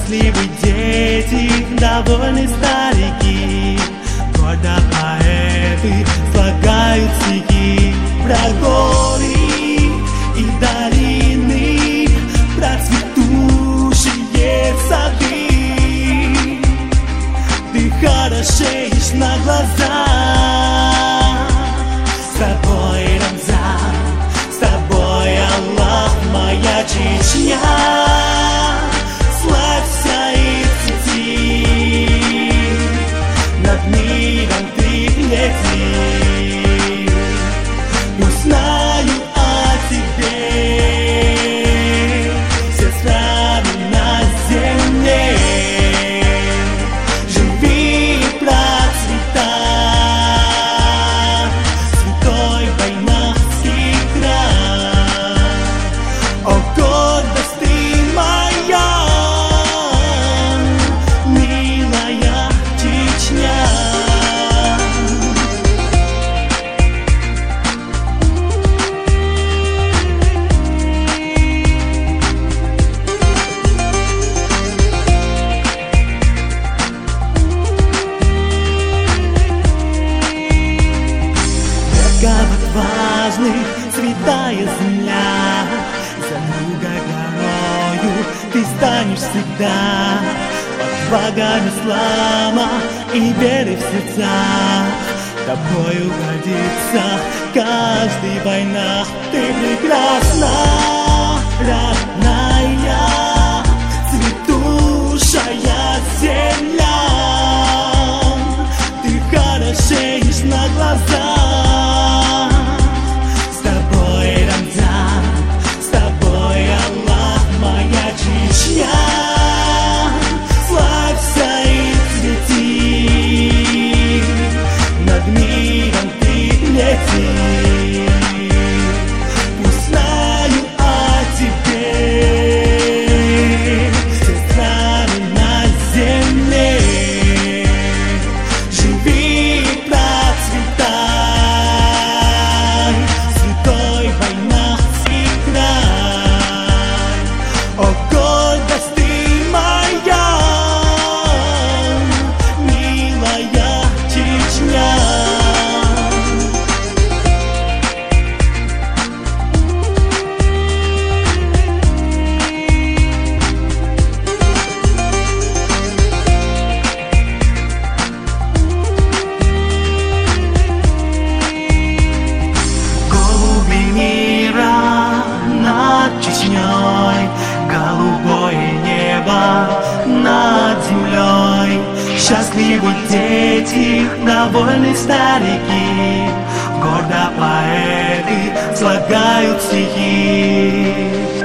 Счастливы дети, довольны старики, гордо поэты слагают стихи про горы и долины, про цветущие сады. Ты хорошеешь на глаза. С тобой Рамзан, с тобой Аллах, моя Чечня. Славься и цвети, над миром ты лети. Узнаю о тебе все страны на земле. Живи и процветай, святой байнахский край. О, гордость ты моя, милая Чечня. Как отважных, святая земля, за много горою ты станешь всегда. Под флагом ислама и веры в сердца тобою гордится каждый байнах. Ты прекрасна, родная, цветущая земля. Ты хорошеешь на глаза. Славься и цвети, над миром ты лети. Узнаю о тебе все страны на земле. Живи и процветай, святой байнахский край. О, гордость ты моя, милая Чечня. Голуби мира над Чечней, голубое небо над землей. Счастливы дети, довольны старики, гордо поэты слагают стихи.